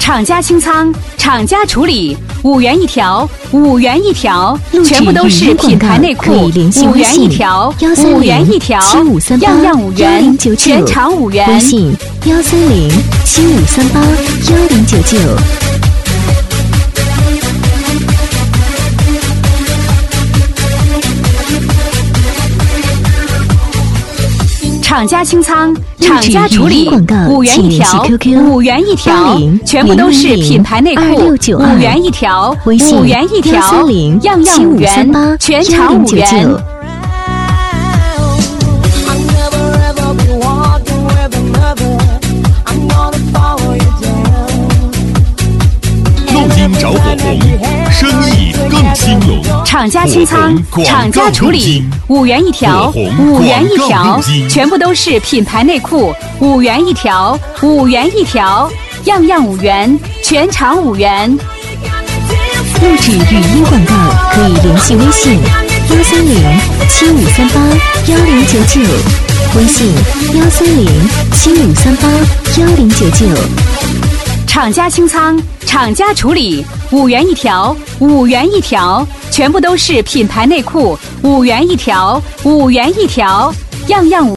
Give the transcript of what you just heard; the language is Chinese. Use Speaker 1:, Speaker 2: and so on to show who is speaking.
Speaker 1: 厂家清仓，厂家处理，5元一条，5元一条，全部都是品牌内裤，5元一条，5元一条，样样5元，全场5元。
Speaker 2: 微信13075381099。
Speaker 1: 厂家清仓，厂家处理，5元一条，5元一条，全部都是品牌内裤，5元一条，5元一条，样样5元，全场5元。
Speaker 3: 录音找火红，生意更兴隆。
Speaker 1: 厂家清仓，厂家处理，5元一条，5元一条，全部都是品牌内裤，5元一条，5元一条，样样5元，全场5元。
Speaker 2: 录制语音广告可以联系微信13075381099，微信13075381099。
Speaker 1: 厂家清仓，厂家处理，5元一条，5元一条，全部都是品牌内裤，5元一条，5元一条，样样5元。